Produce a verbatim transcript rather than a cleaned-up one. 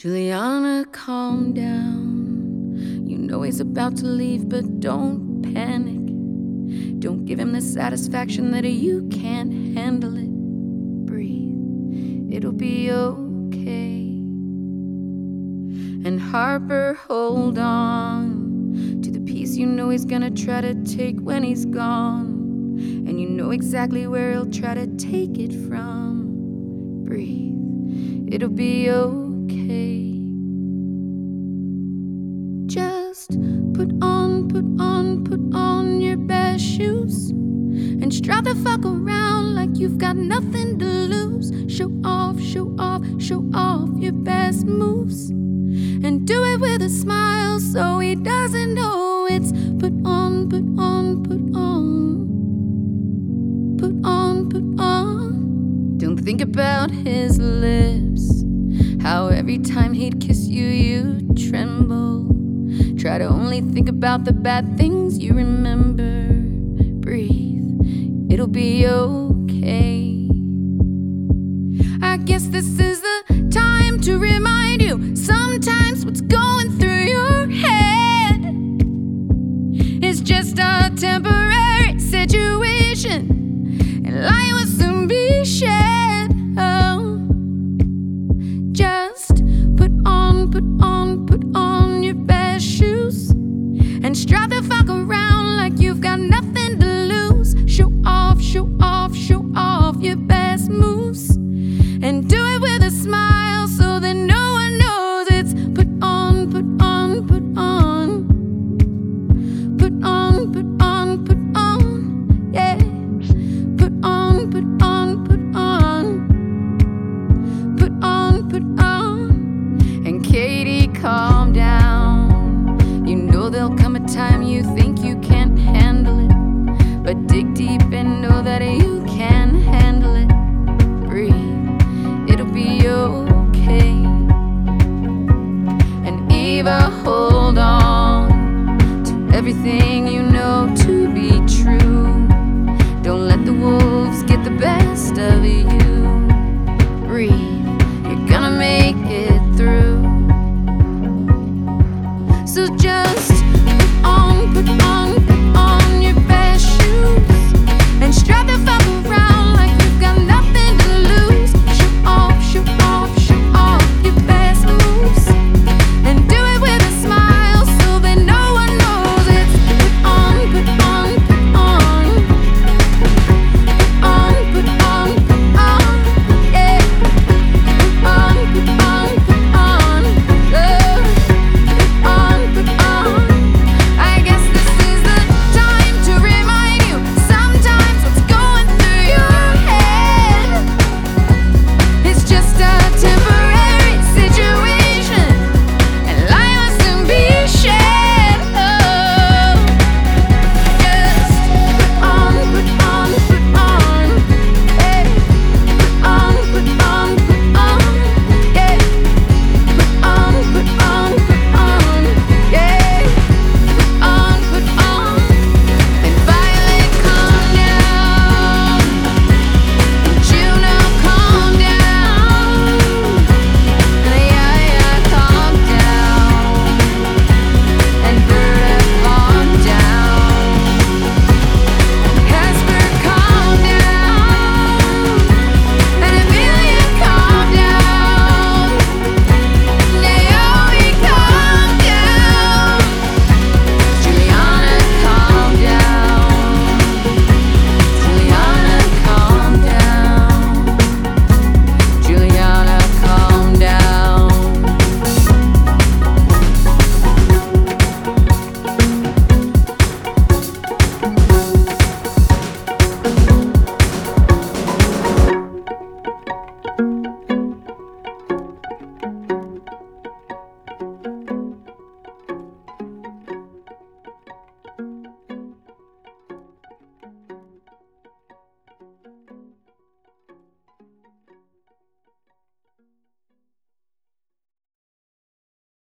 Juliana, calm down. You know he's about to leave, but don't panic. Don't give him the satisfaction that you can't handle it. Breathe, it'll be okay. And Harper, hold on to the piece you know he's gonna try to take when he's gone. And you know exactly where he'll try to take it from. Breathe, it'll be okay. Just put on, put on, put on your best shoes and strut the fuck around like you've got nothing to lose. Show off, show off, show off your best moves. And do it with a smile so he doesn't know it's put on, put on, put on. Put on, put on. Don't think about his lips, how every time he'd kiss you, you'd tremble. Try to only think about the bad things you remember. Breathe, it'll be okay. I guess this is the time to remind you sometimes what's going through your head is just a temporary situation, and light will soon be shed. Oh, just put on, put on, put on your best shoes and strut the fuck around like you've got nothing to lose. Show off, show off, show off your best moves. And do it with a smile so that no one knows it's put on, put on, put on. Put on, put on, put on, yeah. Put on, put on, put on. Put on, put on. And Katie, calm down. You know there'll come a time you think you can't handle it, but dig deep and know that it